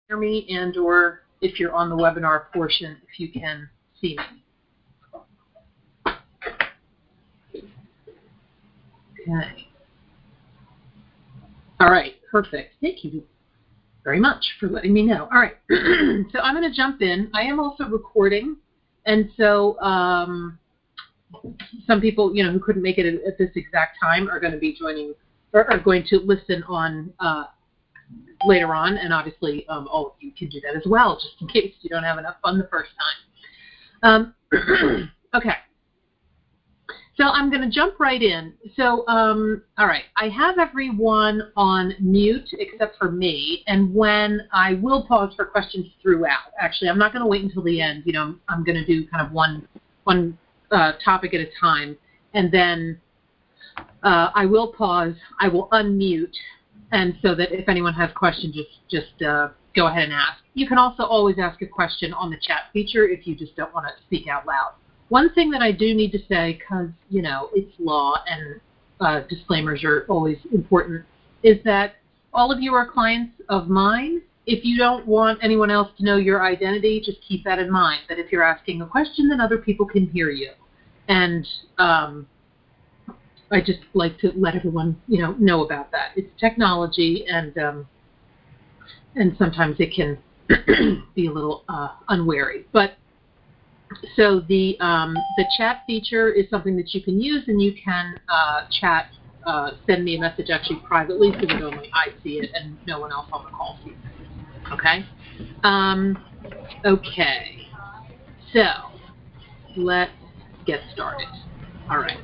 hear me, and or if you're on the webinar portion, if you can see me. Okay. All right, perfect. Thank you very much for letting me know. All right, so I'm going to jump in. I am also recording, and so some people, who couldn't make it at this exact time are going to be joining, or are going to listen on later on, and obviously all of you can do that as well, just in case you don't have enough fun the first time. Okay. So I'm going to jump right in. So, all right, I have everyone on mute except for me, and when I will pause for questions throughout. Actually, I'm not going to wait until the end. I'm going to do kind of one topic at a time, and then I will pause. I will unmute, and so that if anyone has questions, just go ahead and ask. You can also always ask a question on the chat feature if you just don't want to speak out loud. One thing that I do need to say, because, it's law and disclaimers are always important, is that all of you are clients of mine. If you don't want anyone else to know your identity, just keep that in mind, that if you're asking a question, then other people can hear you. And I just like to let everyone, know about that. It's technology, and sometimes it can be a little unwary. But so the chat feature is something that you can use, and you can send me a message actually privately so that only I see it and no one else on the call sees it. Okay? Okay. So let's get started. All right.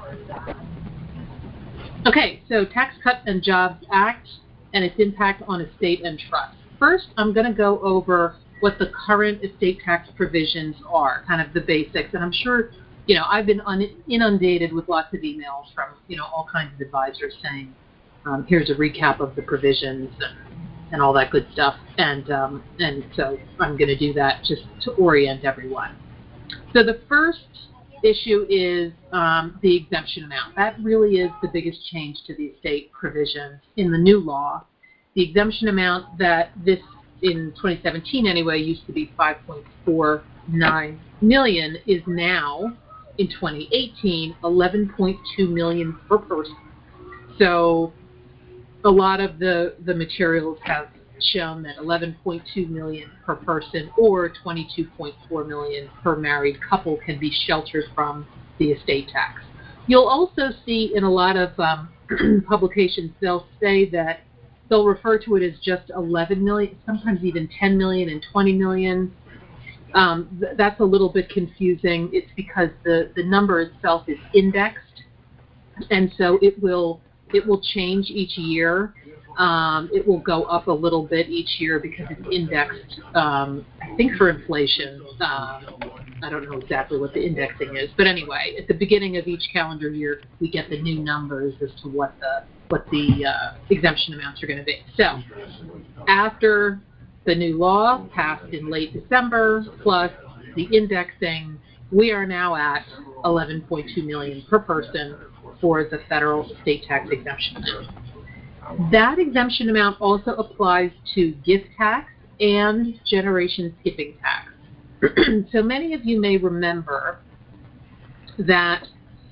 Okay, so Tax Cuts and Jobs Act and its impact on estate and trust. First, I'm going to go over what the current estate tax provisions are, kind of the basics. And I'm sure, I've been inundated with lots of emails from, all kinds of advisors saying, here's a recap of the provisions and all that good stuff. And so I'm going to do that just to orient everyone. So the first issue is the exemption amount. That really is the biggest change to the estate provisions in the new law. The exemption amount that this, in 2017 anyway, used to be $5.49 million is now, in 2018, $11.2 million per person. So a lot of the materials have shown that $11.2 million per person or $22.4 million per married couple can be sheltered from the estate tax. You'll also see in a lot of publications, they'll say that they'll refer to it as just 11 million, sometimes even 10 million and 20 million. That's a little bit confusing. It's because the number itself is indexed, and so it will change each year. It will go up a little bit each year because it's indexed, I think, for inflation. I don't know exactly what the indexing is, but anyway, at the beginning of each calendar year, we get the new numbers as to what the exemption amounts are going to be. So, after the new law passed in late December, plus the indexing, we are now at $11.2 million per person for the federal estate tax exemption amount. That exemption amount also applies to gift tax and generation skipping tax. So many of you may remember that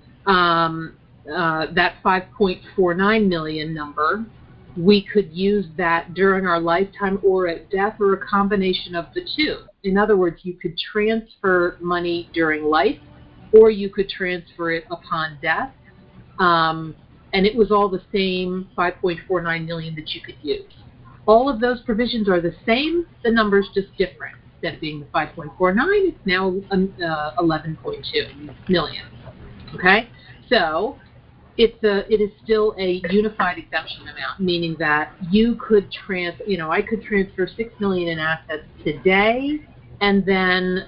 that 5.49 million number, we could use that during our lifetime or at death, or a combination of the two. In other words, you could transfer money during life, or you could transfer it upon death. And it was all the same 5.49 million that you could use. All of those provisions are the same, the number's just different. Instead of being the 5.49, it's now 11.2 million. Okay? So it is still a unified exemption amount, meaning that you could I could transfer $6 million in assets today, and then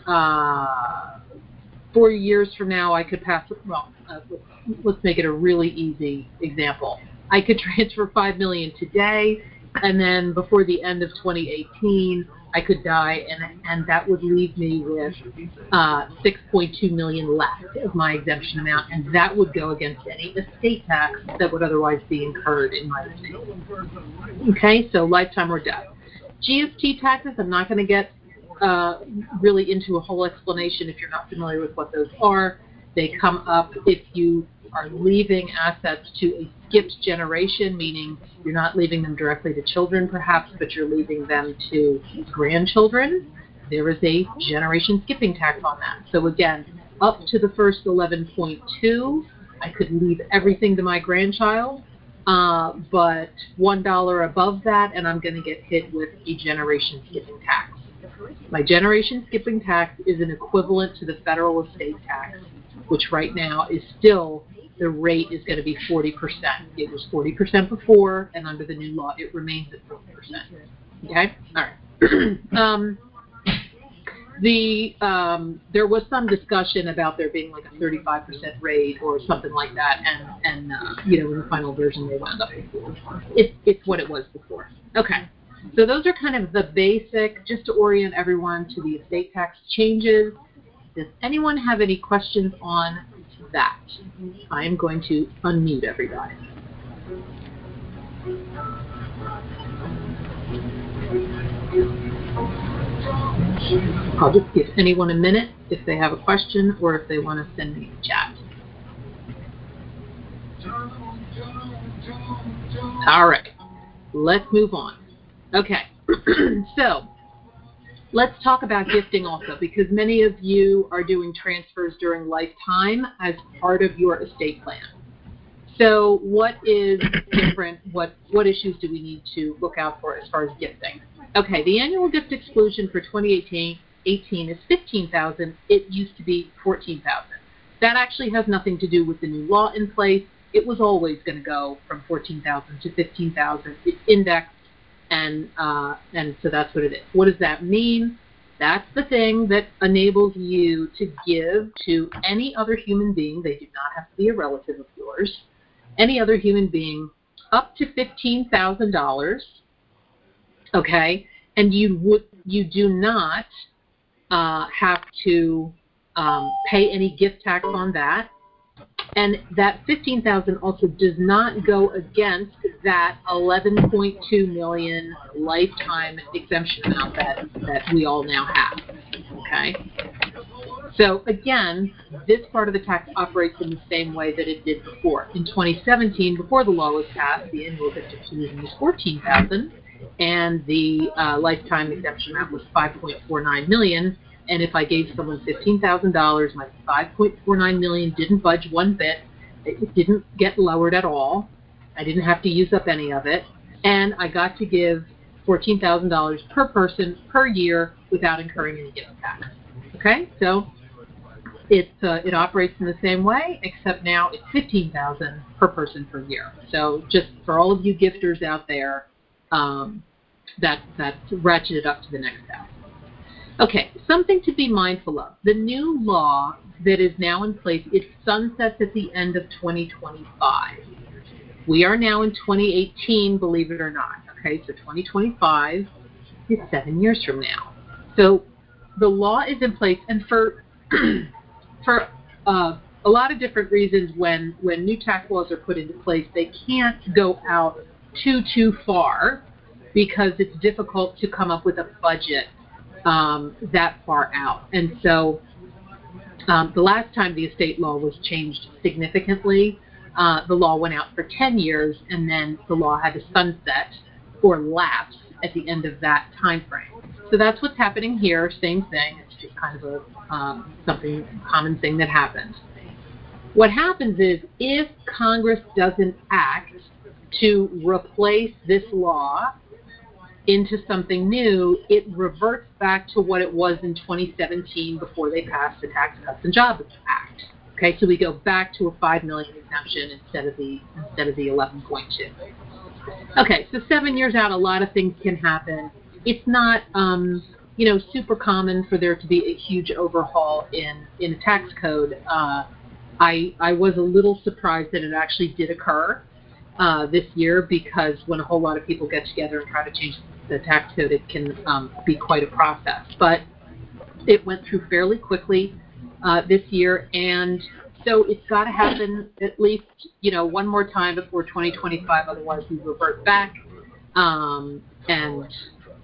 4 years from now I could pass. Let's make it a really easy example. I could transfer $5 million today, and then before the end of 2018, I could die, and that would leave me with $6.2 million left of my exemption amount, and that would go against any estate tax that would otherwise be incurred in my estate. Okay, so lifetime or death. GST taxes, I'm not going to get really into a whole explanation if you're not familiar with what those are. They come up if you are leaving assets to a skipped generation, meaning you're not leaving them directly to children perhaps, but you're leaving them to grandchildren. There is a generation skipping tax on that. So again, up to the first 11.2, I could leave everything to my grandchild, but $1 above that, and I'm going to get hit with a generation skipping tax. My generation skipping tax is an equivalent to the federal estate tax, which right now is still, the rate is going to be 40%. It was 40% before, and under the new law, it remains at 40%. Okay? All right. There was some discussion about there being like a 35% rate or something like that, and in the final version they wound up before. It's what it was before. Okay. So those are kind of the basic, just to orient everyone to the estate tax changes. Does anyone have any questions on that? I am going to unmute everybody. I'll just give anyone a minute if they have a question or if they want to send me a chat. All right, let's move on. Okay, so let's talk about gifting also, because many of you are doing transfers during lifetime as part of your estate plan. So what is different? What issues do we need to look out for as far as gifting? Okay, the annual gift exclusion for 2018 is $15,000. It used to be $14,000. That actually has nothing to do with the new law in place. It was always going to go from $14,000 to $15,000. It's indexed, and so that's what it is. What does that mean? That's the thing that enables you to give to any other human being. They do not have to be a relative of yours. Any other human being up to $15,000. Okay, and you do not have to pay any gift tax on that, and that $15,000 also does not go against that $11.2 million lifetime exemption amount that we all now have. Okay, so again, this part of the tax operates in the same way that it did before. In 2017, before the law was passed, the annual gift exclusion was $14,000. And the lifetime exemption amount was $5.49 million. And if I gave someone $15,000, my $5.49 million didn't budge one bit. It didn't get lowered at all. I didn't have to use up any of it. And I got to give $14,000 per person per year without incurring any gift tax. Okay, so it operates in the same way, except now it's $15,000 per person per year. So just for all of you gifters out there, that's ratcheted up to the next step. Okay, something to be mindful of. The new law that is now in place, it sunsets at the end of 2025. We are now in 2018, believe it or not. Okay, so 2025 is 7 years from now. So the law is in place, and for a lot of different reasons, when new tax laws are put into place, they can't go out too far because it's difficult to come up with a budget that far out. And so the last time the estate law was changed significantly, the law went out for 10 years, and then the law had to sunset or lapse at the end of that time frame. So that's what's happening here, same thing. It's just kind of a common thing that happens. What happens is, if Congress doesn't act to replace this law into something new, it reverts back to what it was in 2017 before they passed the Tax Cuts and Jobs Act. Okay, so we go back to a $5 million exemption instead of the 11.2. Okay, so 7 years out, a lot of things can happen. It's not super common for there to be a huge overhaul in a tax code. I was a little surprised that it actually did occur this year, because when a whole lot of people get together and try to change the tax code, it can be quite a process. But it went through fairly quickly this year, and so it's got to happen at least one more time before 2025. Otherwise, we revert back, and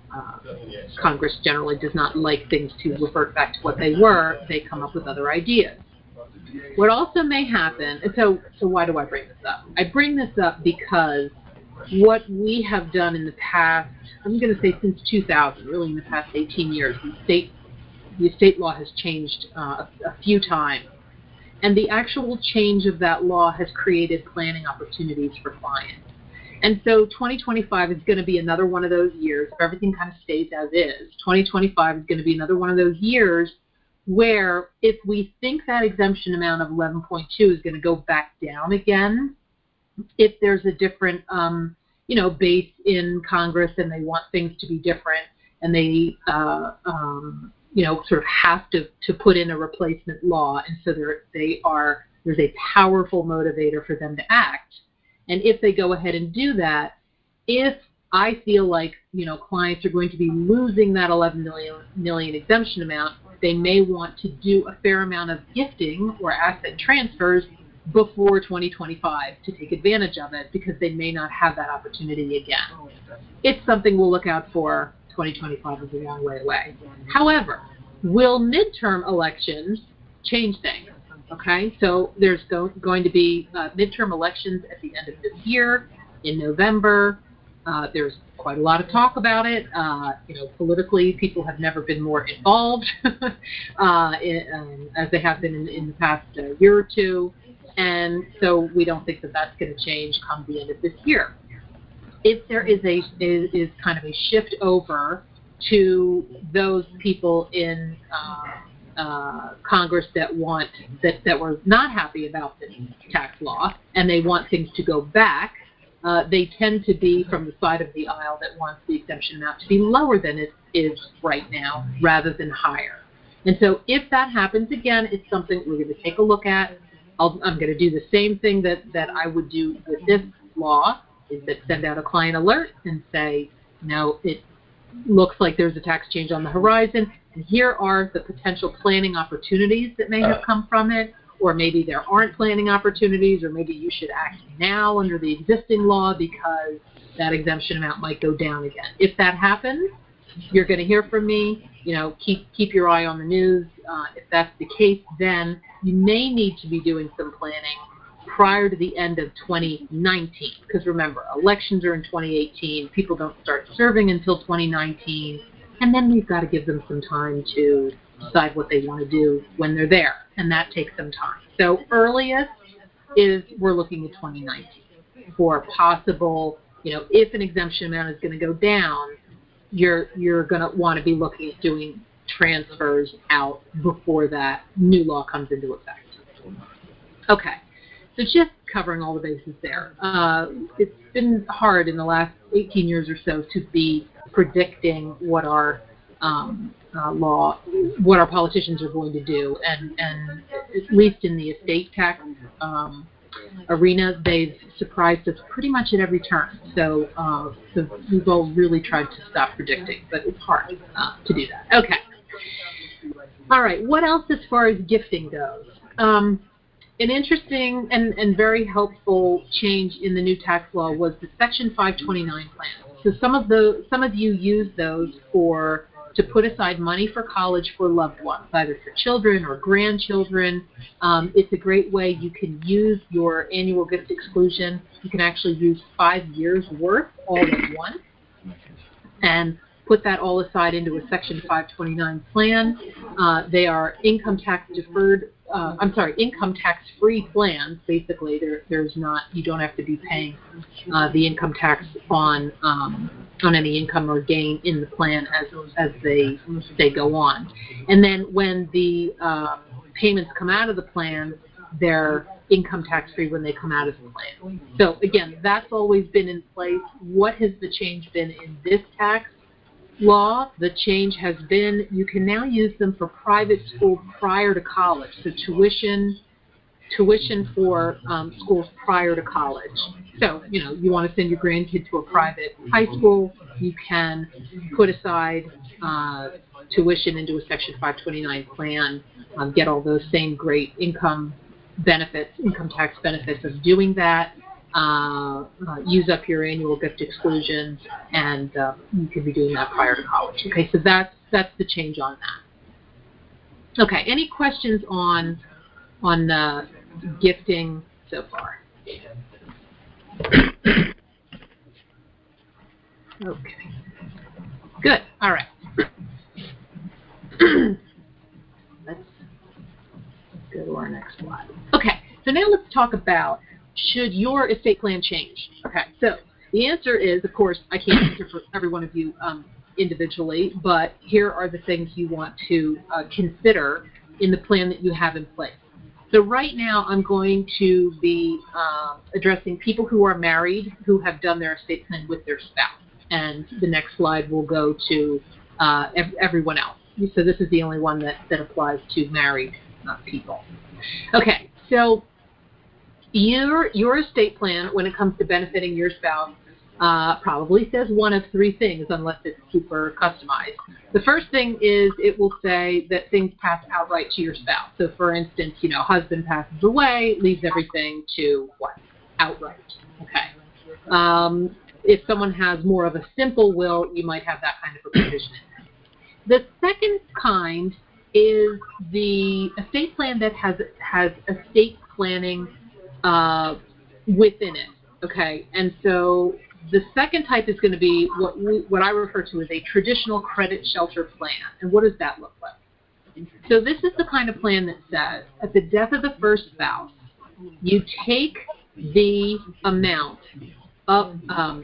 Congress generally does not like things to revert back to what they were. They come up with other ideas. What also may happen, and so why do I bring this up? I bring this up because what we have done in the past, I'm going to say since 2000, really in the past 18 years, the estate law has changed a few times. And the actual change of that law has created planning opportunities for clients. And so 2025 is going to be another one of those years, if everything kind of stays as is. 2025 is going to be another one of those years where if we think that exemption amount of 11.2 is going to go back down again, if there's a different, base in Congress and they want things to be different and they, sort of have to put in a replacement law, and so there's a powerful motivator for them to act. And if they go ahead and do that, if I feel like, clients are going to be losing that 11 million exemption amount, they may want to do a fair amount of gifting or asset transfers before 2025 to take advantage of it because they may not have that opportunity again. It's something we'll look out for. 2025 is a long way away. However, will midterm elections change things? Okay, so there's going to be midterm elections at the end of this year in November. There's quite a lot of talk about it. Politically, people have never been more involved as they have been in the past year or two. And so we don't think that that's going to change come the end of this year. If there is kind of a shift over to those people in Congress that were not happy about this tax law and they want things to go back, they tend to be from the side of the aisle that wants the exemption amount to be lower than it is right now rather than higher. And so if that happens again, it's something we're going to take a look at. I'm going to do the same thing that I would do with this law, is that send out a client alert and say, it looks like there's a tax change on the horizon, and here are the potential planning opportunities that may have come from it, or maybe there aren't planning opportunities, or maybe you should act now under the existing law because that exemption amount might go down again. If that happens, you're going to hear from me. Keep your eye on the news. If that's the case, then you may need to be doing some planning prior to the end of 2019. Because remember, elections are in 2018. People don't start serving until 2019. And then we've got to give them some time to decide what they want to do when they're there. And that takes some time. So earliest is we're looking at 2019 for possible, if an exemption amount is going to go down, you're going to want to be looking at doing transfers out before that new law comes into effect. Okay, so just covering all the bases there. It's been hard in the last 18 years or so to be predicting what our what our politicians are going to do, and at least in the estate tax arena, they've surprised us pretty much at every turn. So we've all really tried to stop predicting, but it's hard to do that. Okay. All right. What else as far as gifting goes? An interesting and very helpful change in the new tax law was the Section 529 plan. So some of you use those to put aside money for college for loved ones, either for children or grandchildren. It's a great way you can use your annual gift exclusion. You can actually use 5 years' worth all at once and put that all aside into a Section 529 plan. They are income tax free plans. Basically, you don't have to be paying the income tax on any income or gain in the plan as they go on. And then when the payments come out of the plan, they're income tax free when they come out of the plan. So again, that's always been in place. What has the change been in this tax law? The change has been you can now use them for private school prior to college. So tuition for schools prior to college. So, you want to send your grandkid to a private high school, you can put aside tuition into a Section 529 plan, get all those same great income tax benefits of doing that. use up your annual gift exclusions, and you could be doing that prior to college. Okay, so that's the change on that. Okay, any questions on gifting so far? Okay, good. All right. Let's go to our next slide. Okay, so now let's talk about, should your estate plan change? Okay, so the answer is, of course, I can't answer for every one of you individually, but here are the things you want to consider in the plan that you have in place. So right now I'm going to be addressing people who are married who have done their estate plan with their spouse. And the next slide will go to everyone else. So this is the only one that applies to married people. Okay, so your estate plan, when it comes to benefiting your spouse, probably says one of three things, unless it's super customized. The first thing is it will say that things pass outright to your spouse. So, for instance, husband passes away, leaves everything to what? Outright. Okay. If someone has more of a simple will, you might have that kind of a provision in there. The second kind is the estate plan that has estate planning within it. Okay, and so the second type is going to be what I refer to as a traditional credit shelter plan. And what does that look like? So this is the kind of plan that says, at the death of the first spouse, you take the amount of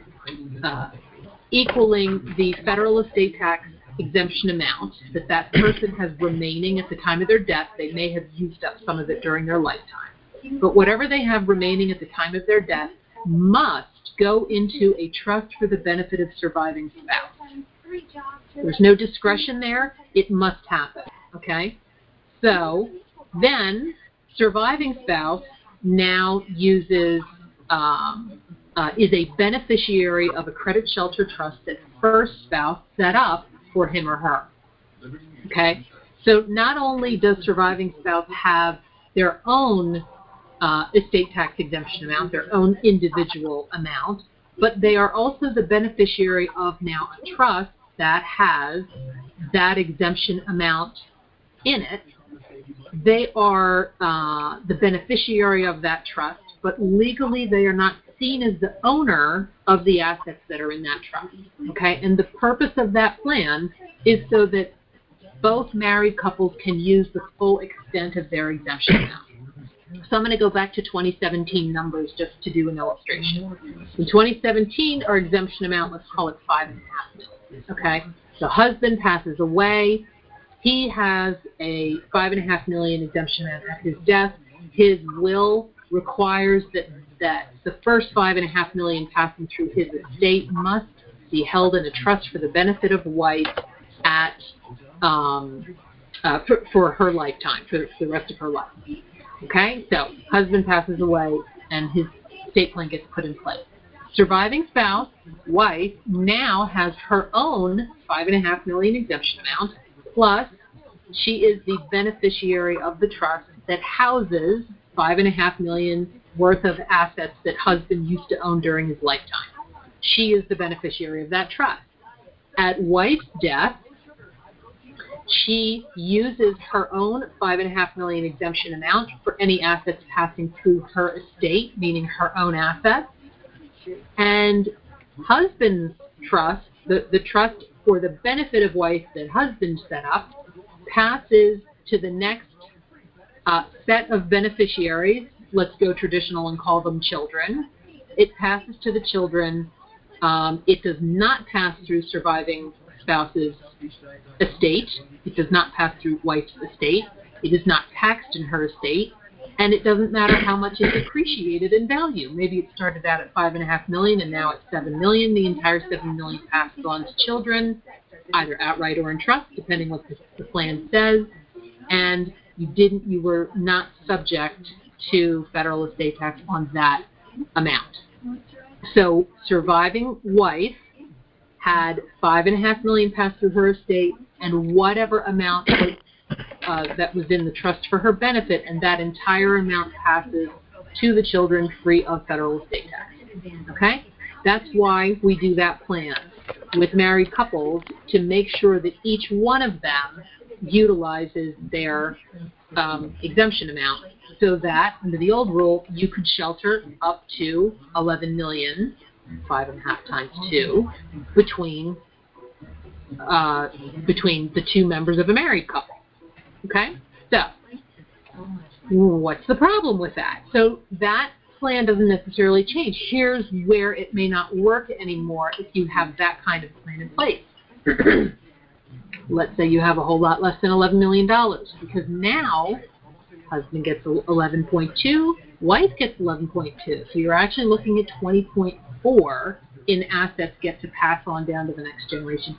equaling the federal estate tax exemption amount that person has remaining at the time of their death. They may have used up some of it during their lifetime. But whatever they have remaining at the time of their death must go into a trust for the benefit of surviving spouse. There's no discretion there. It must happen. Okay? So then surviving spouse now uses is a beneficiary of a credit shelter trust that first spouse set up for him or her. Okay? So not only does surviving spouse have their own estate tax exemption amount, their own individual amount, but they are also the beneficiary of now a trust that has that exemption amount in it. They are the beneficiary of that trust, but legally they are not seen as the owner of the assets that are in that trust. Okay, and the purpose of that plan is so that both married couples can use the full extent of their exemption amount. So I'm going to go back to 2017 numbers just to do an illustration. In 2017, our exemption amount, let's call it $5.5 million. Okay, the husband passes away. He has a $5.5 million exemption amount at his death. His will requires that the first $5.5 million passing through his estate must be held in a trust for the benefit of the wife at for her lifetime, for the rest of her life. Okay, so husband passes away and his estate plan gets put in place. Surviving spouse, wife, now has her own $5.5 million exemption amount, plus she is the beneficiary of the trust that houses $5.5 million worth of assets that husband used to own during his lifetime. She is the beneficiary of that trust. At wife's death, she uses her own $5.5 million exemption amount for any assets passing through her estate, meaning her own assets. And husband's trust, the trust for the benefit of wife that husband set up, passes to the next set of beneficiaries. Let's go traditional and call them children. It passes to the children. It does not pass through surviving spouse's estate. It does not pass through wife's estate. It is not taxed in her estate. And it doesn't matter how much it's appreciated in value. Maybe it started out at $5.5 million and now it's $7 million. The entire $7 million passes on to children, either outright or in trust, depending what the plan says. And you were not subject to federal estate tax on that amount. So surviving wife had $5.5 million passed through her estate, and whatever amount that was in the trust for her benefit, and that entire amount passes to the children free of federal estate tax. Okay? That's why we do that plan with married couples, to make sure that each one of them utilizes their exemption amount, so that under the old rule you could shelter up to 11 million, 5.5 times 2, between the two members of a married couple. Okay? So what's the problem with that? So that plan doesn't necessarily change. Here's where it may not work anymore if you have that kind of plan in place. Let's say you have a whole lot less than $11 million, because now husband gets 11.2, wife gets 11.2. So you're actually looking at 20.4 in assets get to pass on down to the next generation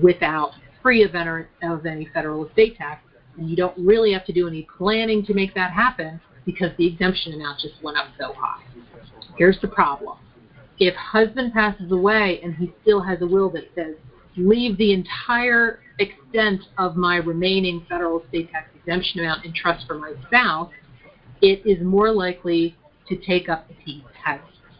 free of any federal estate tax. And you don't really have to do any planning to make that happen, because the exemption amount just went up so high. Here's the problem. If husband passes away and he still has a will that says, leave the entire extent of my remaining federal estate tax exemption amount in trust for my spouse, it is more likely to take up, if he has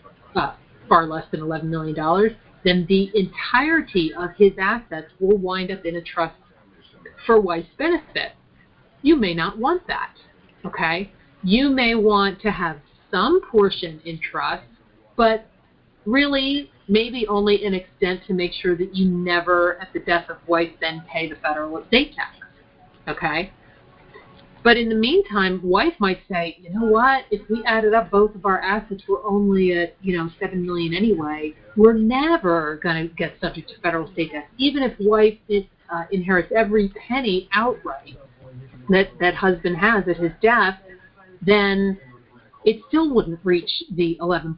far less than $11 million, then the entirety of his assets will wind up in a trust for wife's benefit. You may not want that, okay? You may want to have some portion in trust, but really maybe only an extent to make sure that you never, at the death of wife, then pay the federal estate tax, okay? But in the meantime, wife might say, you know what, if we added up both of our assets, we're only at, $7 million anyway. We're never going to get subject to federal estate tax. Even if wife inherits every penny outright that husband has at his death, then it still wouldn't reach the 11.2.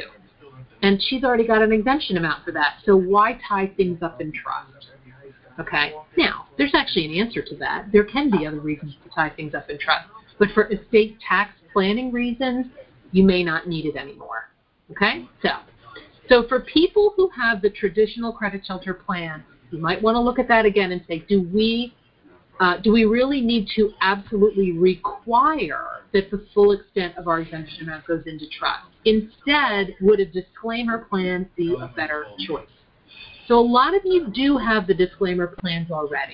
And she's already got an exemption amount for that. So why tie things up in trust? Okay. Now, there's actually an answer to that. There can be other reasons to tie things up in trust. But for estate tax planning reasons, you may not need it anymore. Okay? So for people who have the traditional credit shelter plan, you might want to look at that again and say, do we really need to absolutely require that the full extent of our exemption amount goes into trust? Instead, would a disclaimer plan be a better choice? So a lot of you do have the disclaimer plans already,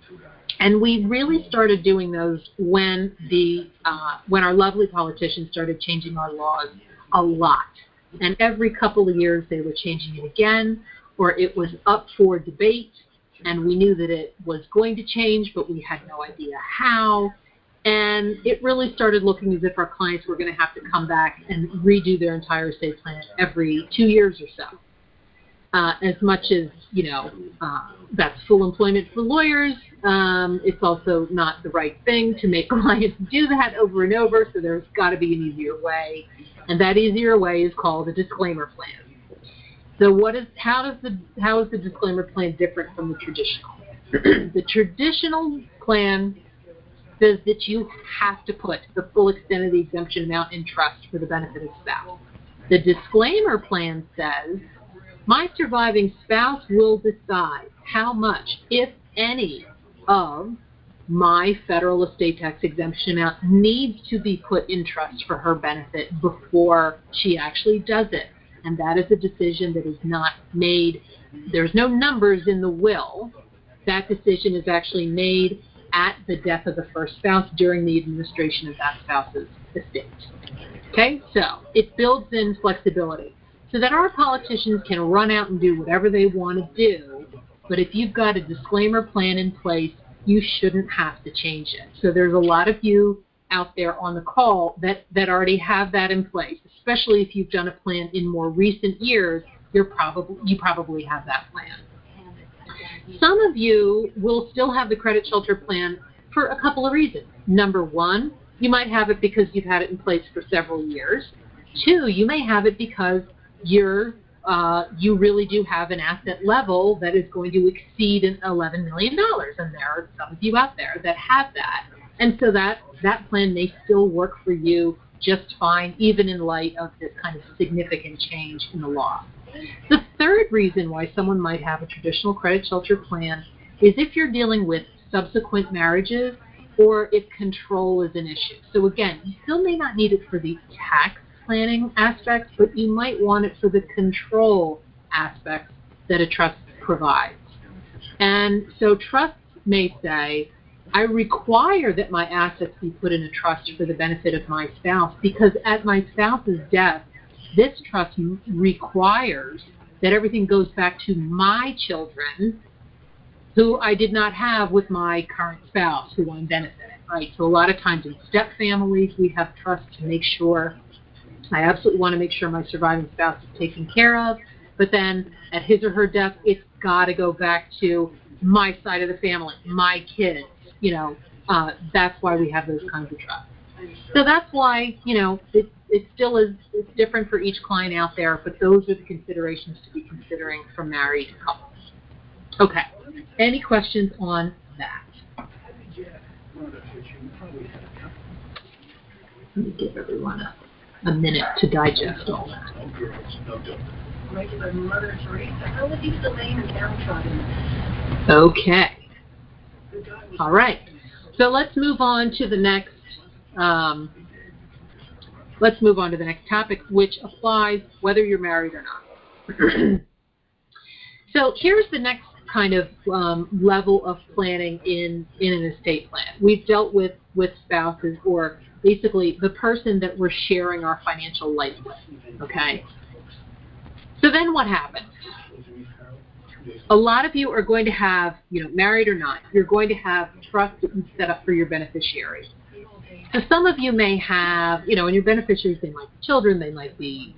and we really started doing those when our lovely politicians started changing our laws a lot. And every couple of years they were changing it again, or it was up for debate, and we knew that it was going to change, but we had no idea how. And it really started looking as if our clients were going to have to come back and redo their entire estate plan every 2 years or so. As much as, that's full employment for lawyers, it's also not the right thing to make clients do that over and over, so there's got to be an easier way. And that easier way is called a disclaimer plan. So how is the disclaimer plan different from the traditional? The traditional plan says that you have to put the full extent of the exemption amount in trust for the benefit of spouse. The disclaimer plan says, my surviving spouse will decide how much, if any, of my federal estate tax exemption amount needs to be put in trust for her benefit before she actually does it. And that is a decision that is not made. There's no numbers in the will. That decision is actually made at the death of the first spouse during the administration of that spouse's estate. Okay, so it builds in flexibility so that our politicians can run out and do whatever they want to do. But if you've got a disclaimer plan in place, you shouldn't have to change it. So there's a lot of you out there on the call that already have that in place, especially if you've done a plan in more recent years. You probably have that plan. Some of you will still have the credit shelter plan for a couple of reasons. Number one, you might have it because you've had it in place for several years. Two, you may have it because you really do have an asset level that is going to exceed $11 million, and there are some of you out there that have that. And so that plan may still work for you just fine, even in light of this kind of significant change in the law. The third reason why someone might have a traditional credit shelter plan is if you're dealing with subsequent marriages or if control is an issue. So again, you still may not need it for the tax planning aspects, but you might want it for the control aspects that a trust provides. And so trusts may say, I require that my assets be put in a trust for the benefit of my spouse because at my spouse's death, this trust requires that everything goes back to my children who I did not have with my current spouse who I'm benefiting, right? So a lot of times in step families, we have trusts to make sure, I absolutely want to make sure my surviving spouse is taken care of, but then at his or her death, it's got to go back to my side of the family, my kids, that's why we have those kinds of trusts. So that's why, it still is it's different for each client out there, but those are the considerations to be considering for married couples. Okay. Any questions on that? Let me give everyone a minute to digest all that. Okay. All right. So let's move on to the next. Let's move on to the next topic, which applies whether you're married or not. So here's the next kind of level of planning in an estate plan. We've dealt with spouses, or basically the person that we're sharing our financial life with, okay? So then what happens? A lot of you are going to have, married or not, you're going to have trust that you set up for your beneficiaries. So some of you may have, and your beneficiaries, they might be children, they might be,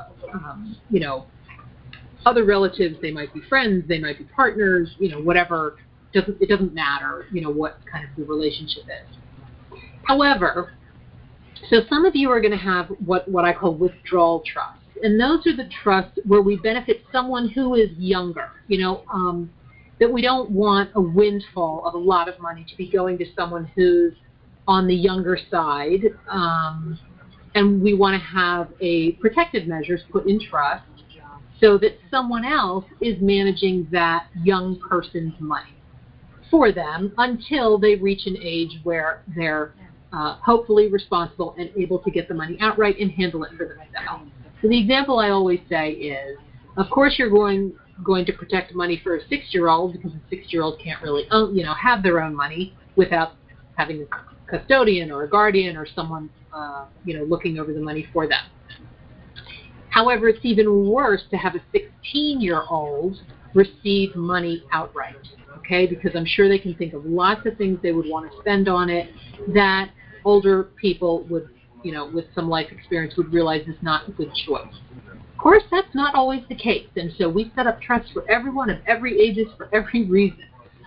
other relatives, they might be friends, they might be partners, whatever. It doesn't matter, what kind of the relationship is. However, so some of you are going to have what I call withdrawal trusts. And those are the trusts where we benefit someone who is younger, that we don't want a windfall of a lot of money to be going to someone who's on the younger side. And we want to have a protective measures put in trust so that someone else is managing that young person's money for them until they reach an age where they're hopefully responsible and able to get the money outright and handle it for themselves. So the example I always say is, of course you're going to protect money for a 6-year-old because a 6-year-old can't really have their own money without having a custodian or a guardian or someone looking over the money for them. However, it's even worse to have a 16-year-old receive money outright, okay? Because I'm sure they can think of lots of things they would want to spend on it that older people would, with some life experience would realize is not a good choice. Of course, that's not always the case, and so we set up trusts for everyone of every ages for every reason.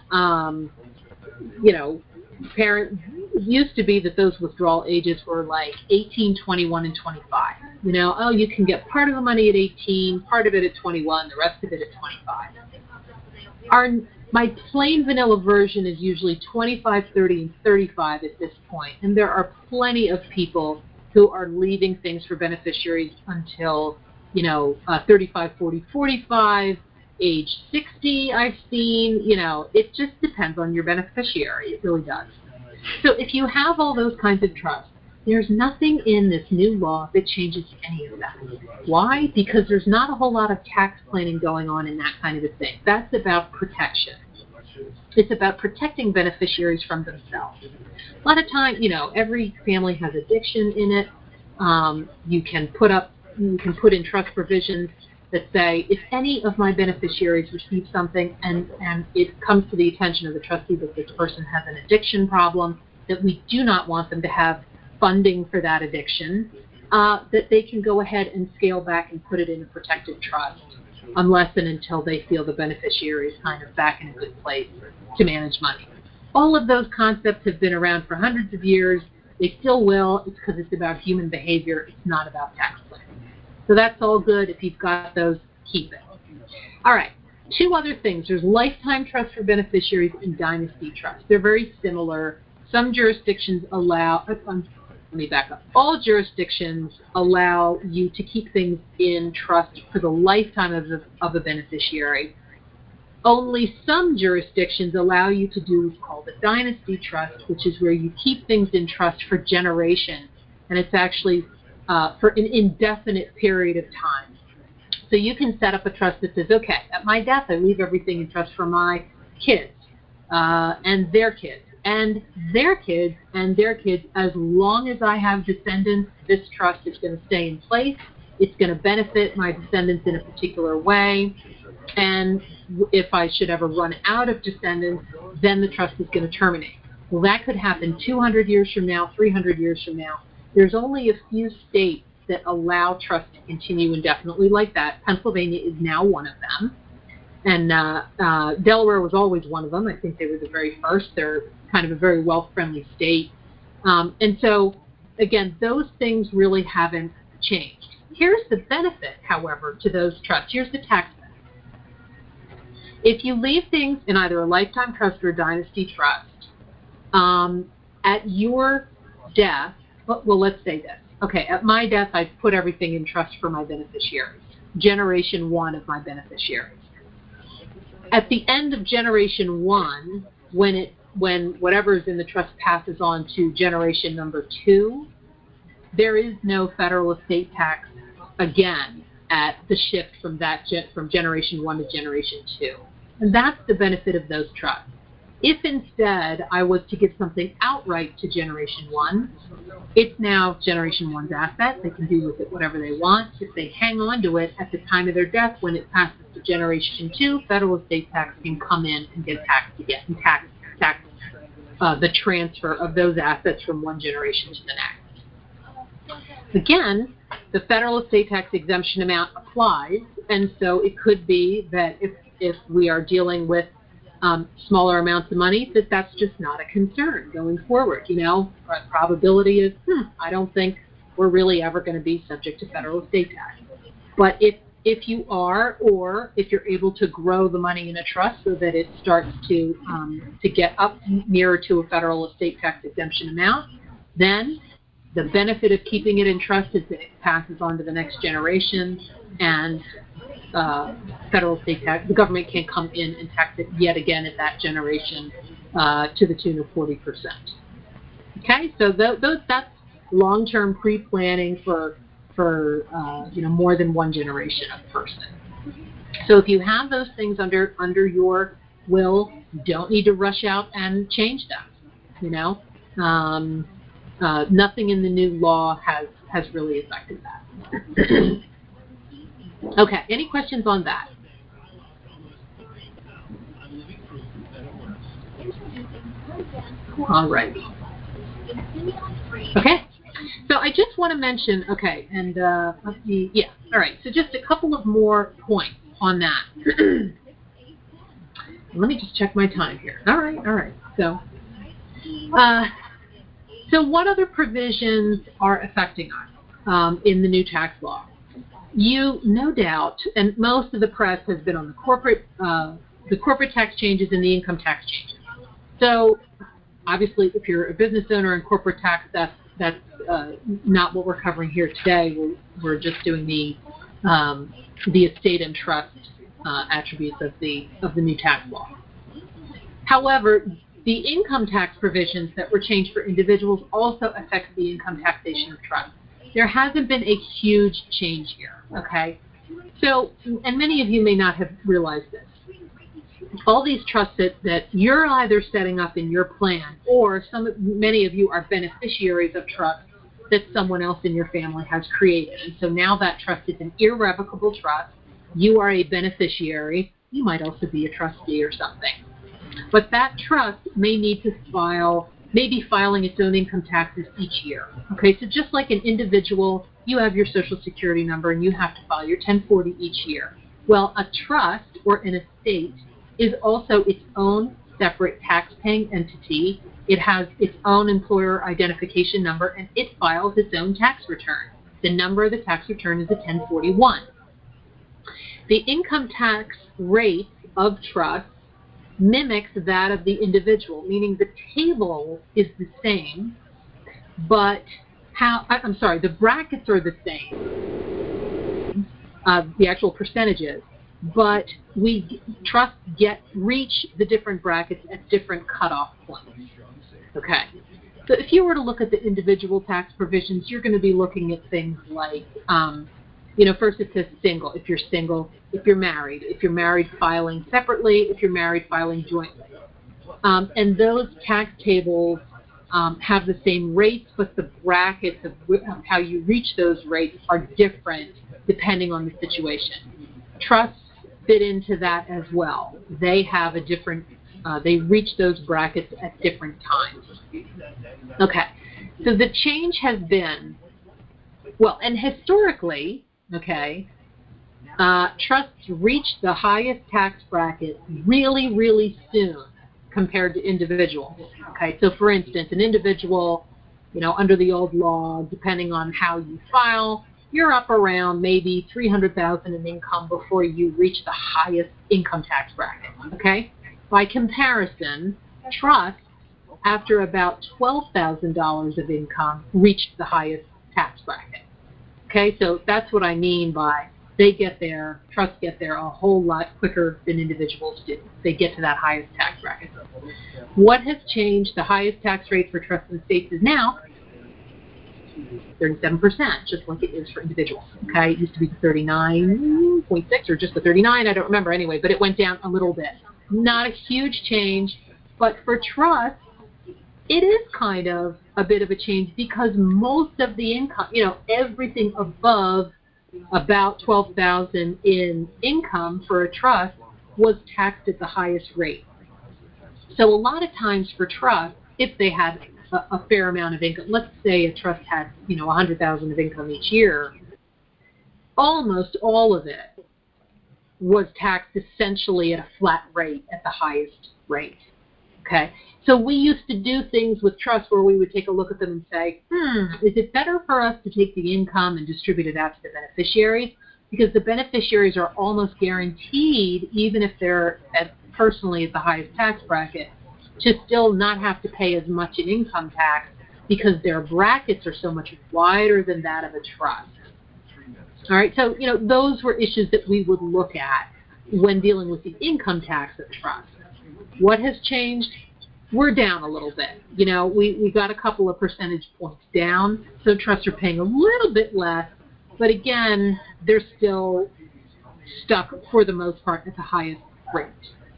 It used to be that those withdrawal ages were like 18, 21, and 25. You can get part of the money at 18, part of it at 21, the rest of it at 25. My plain vanilla version is usually 25, 30, and 35 at this point, and there are plenty of people who are leaving things for beneficiaries until, 35, 40, 45, age 60 I've seen. It just depends on your beneficiary. It really does. So if you have all those kinds of trusts, there's nothing in this new law that changes any of that. Why? Because there's not a whole lot of tax planning going on in that kind of a thing. That's about protection. It's about protecting beneficiaries from themselves. A lot of time, every family has addiction in it. You can put in trust provisions that say, if any of my beneficiaries receive something and it comes to the attention of the trustee that this person has an addiction problem, that we do not want them to have funding for that addiction, that they can go ahead and scale back and put it in a protected trust unless and until they feel the beneficiary is kind of back in a good place to manage money. All of those concepts have been around for hundreds of years. They still will. It's because it's about human behavior. It's not about tax planning. So that's all good. If you've got those, keep it. All right. 2 other things. There's lifetime trust for beneficiaries and dynasty trust. They're very similar. Some jurisdictions allow, let me back up. All jurisdictions allow you to keep things in trust for the lifetime of a beneficiary. Only some jurisdictions allow you to do what's called a dynasty trust, which is where you keep things in trust for generations. And it's actually for an indefinite period of time. So you can set up a trust that says, okay, at my death, I leave everything in trust for my kids and their kids and their kids and their kids. As long as I have descendants, this trust is going to stay in place. It's going to benefit my descendants in a particular way. And if I should ever run out of descendants, then the trust is going to terminate. Well, that could happen 200 years from now, 300 years from now. There's only a few states that allow trusts to continue indefinitely like that. Pennsylvania is now one of them. And Delaware was always one of them. I think they were the very first. They're kind of a very wealth-friendly state. And so, again, those things really haven't changed. Here's the benefit, however, to those trusts. Here's the tax benefit. If you leave things in either a lifetime trust or a dynasty trust, at your death, well, let's say this. Okay, at my death, I put everything in trust for my beneficiaries, generation one of my beneficiaries. At the end of generation one, when whatever is in the trust passes on to generation number two, there is no federal estate tax again at the shift from from generation one to generation two. And that's the benefit of those trusts. If instead I was to give something outright to generation one, it's now generation one's asset. They can do with it whatever they want. If they hang on to it at the time of their death, when it passes to generation two, federal estate tax can come in and get taxed again and tax the transfer of those assets from one generation to the next. Again, the federal estate tax exemption amount applies, and so it could be that if we are dealing with smaller amounts of money, that's just not a concern going forward. Probability is, I don't think we're really ever going to be subject to federal estate tax. But if you are, or if you're able to grow the money in a trust so that it starts to get up nearer to a federal estate tax exemption amount, then the benefit of keeping it in trust is that it passes on to the next generation, and federal estate tax, the government can't come in and tax it yet again at that generation to the tune of 40%. Okay, so that's long-term pre-planning for more than one generation of person. So if you have those things under your will, you don't need to rush out and change them. Nothing in the new law has really affected that. Okay, any questions on that? All right. Okay, so I just want to mention, okay, and let's see, yeah, all right, so just a couple of more points on that. Let me just check my time here. All right, so what other provisions are affecting us in the new tax law? You, no doubt, and most of the press has been on the corporate tax changes and the income tax changes. So, obviously, if you're a business owner and corporate tax, that's not what we're covering here today. We're just doing the estate and trust attributes of the new tax law. However, the income tax provisions that were changed for individuals also affect the income taxation of trusts. There hasn't been a huge change here, okay? So, and many of you may not have realized this. All these trusts that you're either setting up in your plan, or many of you are beneficiaries of trusts that someone else in your family has created. And so now that trust is an irrevocable trust. You are a beneficiary. You might also be a trustee or something. But that trust may need to be filing its own income taxes each year. Okay, so just like an individual, you have your Social Security number and you have to file your 1040 each year. Well, a trust or an estate is also its own separate tax-paying entity. It has its own employer identification number, and it files its own tax return. The number of the tax return is a 1041. The income tax rate of trust mimics that of the individual, meaning the table is the same, but the brackets are the same, the actual percentages, but trusts reach the different brackets at different cutoff points. Okay, So if you were to look at the individual tax provisions, you're going to be looking at things like, first it says single, if you're single, if you're married, filing separately, if you're married, filing jointly. And those tax tables have the same rates, but the brackets of how you reach those rates are different depending on the situation. Trusts fit into that as well. They have a different, they reach those brackets at different times. Okay, so the change has been, and historically, trusts reach the highest tax bracket really, really soon compared to individuals. Okay, so for instance, an individual, under the old law, depending on how you file, you're up around maybe $300,000 in income before you reach the highest income tax bracket. Okay, by comparison, trusts after about $12,000 of income reached the highest tax bracket. Okay, so that's what I mean by trusts get there a whole lot quicker than individuals do. They get to that highest tax bracket. What has changed? The highest tax rate for trusts and states is now 37%, just like it is for individuals. Okay, it used to be 39.6 or just the 39, I don't remember anyway, but it went down a little bit. Not a huge change, but for trusts, it is kind of a bit of a change because most of the income, everything above about $12,000 in income for a trust was taxed at the highest rate. So a lot of times for trusts, if they had a fair amount of income, let's say a trust had, $100,000 of income each year, almost all of it was taxed essentially at a flat rate at the highest rate. Okay, so we used to do things with trusts where we would take a look at them and say, is it better for us to take the income and distribute it out to the beneficiaries? Because the beneficiaries are almost guaranteed, even if they're personally at the highest tax bracket, to still not have to pay as much in income tax because their brackets are so much wider than that of a trust. All right, so, those were issues that we would look at when dealing with the income tax of trust. What has changed? We're down a little bit. We got a couple of percentage points down, so trusts are paying a little bit less, but again, they're still stuck for the most part at the highest rate.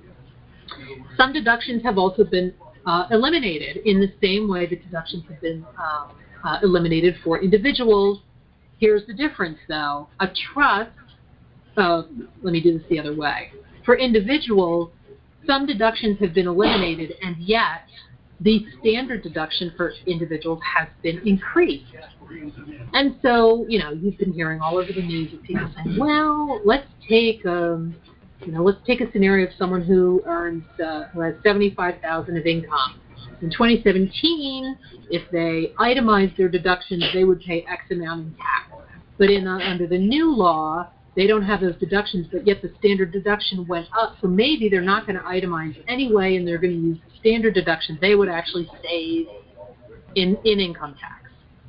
Some deductions have also been eliminated in the same way that deductions have been eliminated for individuals. Here's the difference, though. A trust, let me do this the other way. For individuals, some deductions have been eliminated, and yet the standard deduction for individuals has been increased. And so, you've been hearing all over the news of people saying, well, let's take a scenario of someone who earns, who has $75,000 of income. In 2017, if they itemized their deductions, they would pay X amount in tax. But under the new law, they don't have those deductions, but yet the standard deduction went up. So maybe they're not going to itemize anyway, and they're going to use the standard deduction. They would actually save in income tax,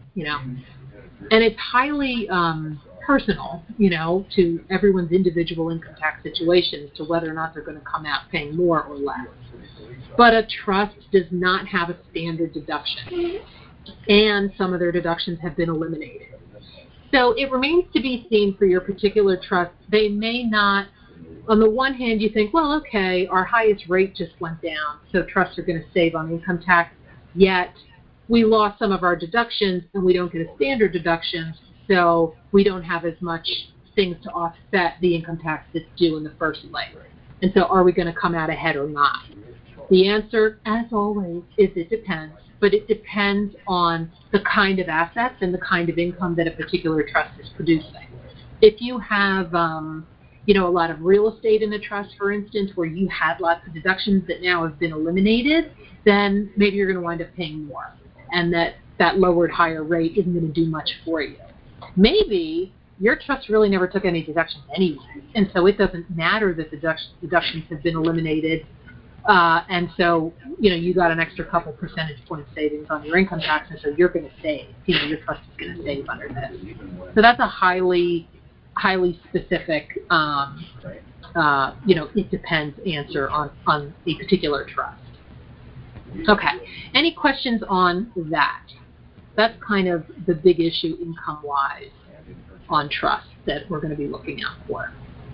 And it's highly personal, to everyone's individual income tax situation as to whether or not they're going to come out paying more or less. But a trust does not have a standard deduction, and some of their deductions have been eliminated. So it remains to be seen for your particular trust. They may not, on the one hand, you think, well, okay, our highest rate just went down, so trusts are going to save on income tax, yet we lost some of our deductions and we don't get a standard deduction, so we don't have as much things to offset the income tax that's due in the first place. And so are we going to come out ahead or not? The answer, as always, is it depends. But it depends on the kind of assets and the kind of income that a particular trust is producing. If you have, a lot of real estate in a trust, for instance, where you had lots of deductions that now have been eliminated, then maybe you're going to wind up paying more, and that lowered higher rate isn't going to do much for you. Maybe your trust really never took any deductions anyway, and so it doesn't matter that deductions have been eliminated. And so, you got an extra couple percentage point savings on your income tax, and so you're going to save. Your trust is going to save under this. So that's a highly specific, it depends answer on a particular trust. Okay. Any questions on that? That's kind of the big issue income-wise on trust that we're going to be looking out for.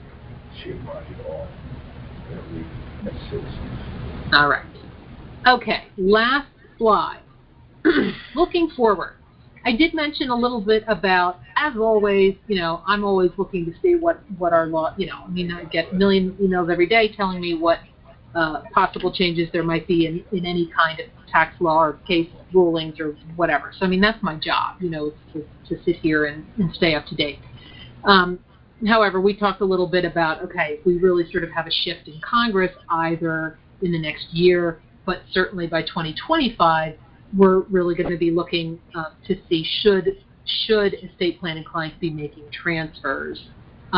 All right. Okay, last slide. Looking forward. I did mention a little bit about, as always, I'm always looking to see what our law, I get a million emails every day telling me what possible changes there might be in any kind of tax law or case rulings or whatever. So, that's my job, to sit here and stay up to date. However, we talked a little bit about, okay, if we really sort of have a shift in Congress, either in the next year, but certainly by 2025, we're really going to be looking to see should estate planning clients be making transfers,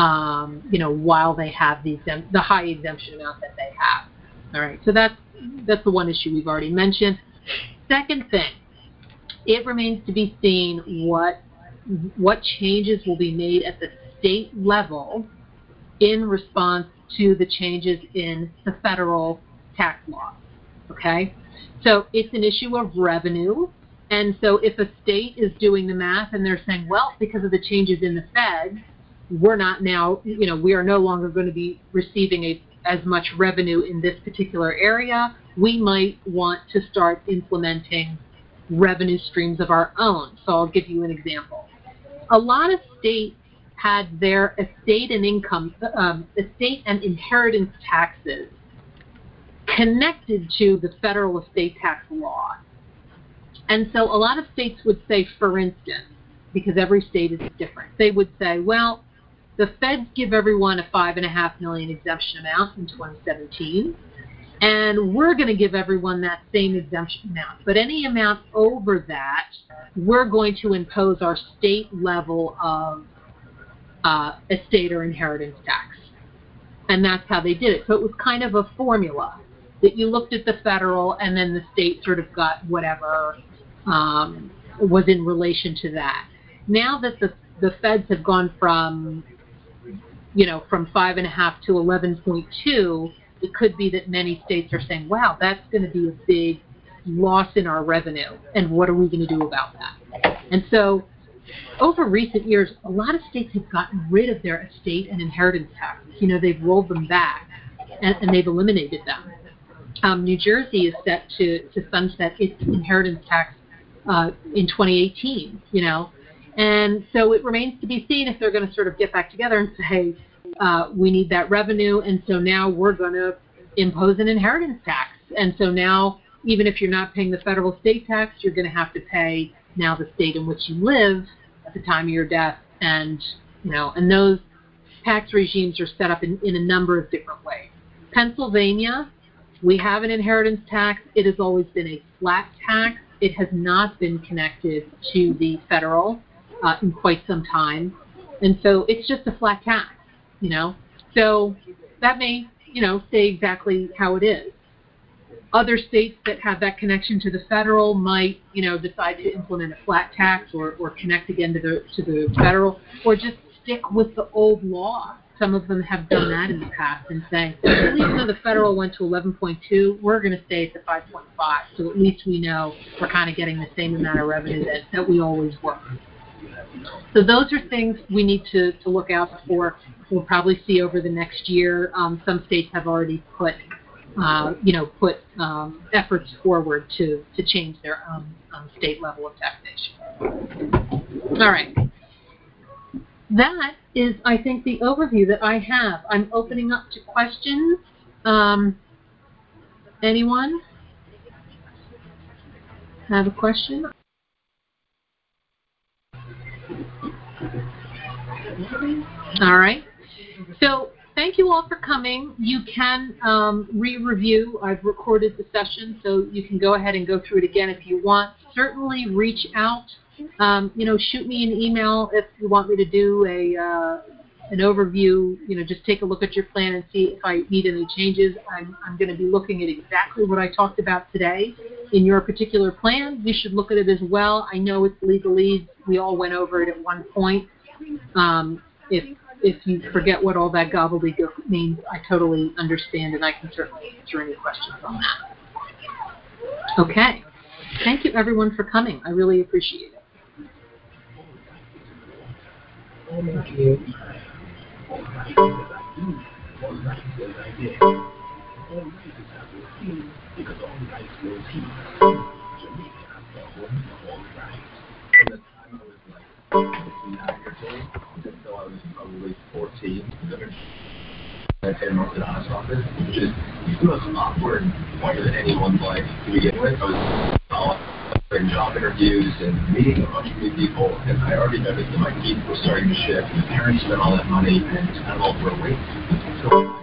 while they have the high exemption amount that they have. All right, so that's the one issue we've already mentioned. Second thing, it remains to be seen what changes will be made at the state level in response to the changes in the federal tax law. Okay? So it's an issue of revenue. And so if a state is doing the math and they're saying, well, because of the changes in the Fed, we are no longer going to be receiving as much revenue in this particular area, we might want to start implementing revenue streams of our own. So I'll give you an example. A lot of states had their estate and inheritance taxes connected to the federal estate tax law. And so a lot of states would say, for instance, because every state is different, they would say, well, the feds give everyone a $5.5 million exemption amount in 2017, and we're going to give everyone that same exemption amount. But any amount over that, we're going to impose our state level of estate or inheritance tax. And that's how they did it. So it was kind of a formula that you looked at the federal and then the state sort of got whatever was in relation to that. Now that the feds have gone from 5.5 to 11.2, it could be that many states are saying, wow, that's going to be a big loss in our revenue, and what are we going to do about that? And so over recent years, a lot of states have gotten rid of their estate and inheritance taxes. They've rolled them back, and they've eliminated them. New Jersey is set to sunset its inheritance tax in 2018, And so it remains to be seen if they're going to sort of get back together and say, we need that revenue, and so now we're going to impose an inheritance tax. And so now, even if you're not paying the federal estate tax, you're going to have to pay now the state in which you live at the time of your death. And, and those tax regimes are set up in a number of different ways. Pennsylvania, we have an inheritance tax. It has always been a flat tax. It has not been connected to the federal in quite some time. And so it's just a flat tax, So that may, stay exactly how it is. Other states that have that connection to the federal might, decide to implement a flat tax or connect again to the federal, or just stick with the old law. Some of them have done that in the past and saying, at least though the federal went to 11.2, we're going to stay at the 5.5. So at least we know we're kind of getting the same amount of revenue that we always were. So those are things we need to look out for. We'll probably see over the next year. Some states have already put efforts forward to change their state level of taxation. All right. That is, I think, the overview that I have. I'm opening up to questions. Anyone have a question? All right. So thank you all for coming. You can re-review. I've recorded the session, so you can go ahead and go through it again if you want. Certainly reach out. Shoot me an email if you want me to do an overview. Just take a look at your plan and see if I need any changes. I'm going to be looking at exactly what I talked about today in your particular plan. You should look at it as well. I know it's legalese. We all went over it at one point. If you forget what all that gobbledygook means, I totally understand, and I can certainly answer any questions on that. Okay. Thank you, everyone, for coming. I really appreciate it. Thank you. Until I was probably 14. I came up to the office, which is the most awkward point of anyone's life to begin with. I was in job interviews and meeting a bunch of new people, and I already noticed that my feet were starting to shift. My parents spent all that money, and it's kind of all for a waste. So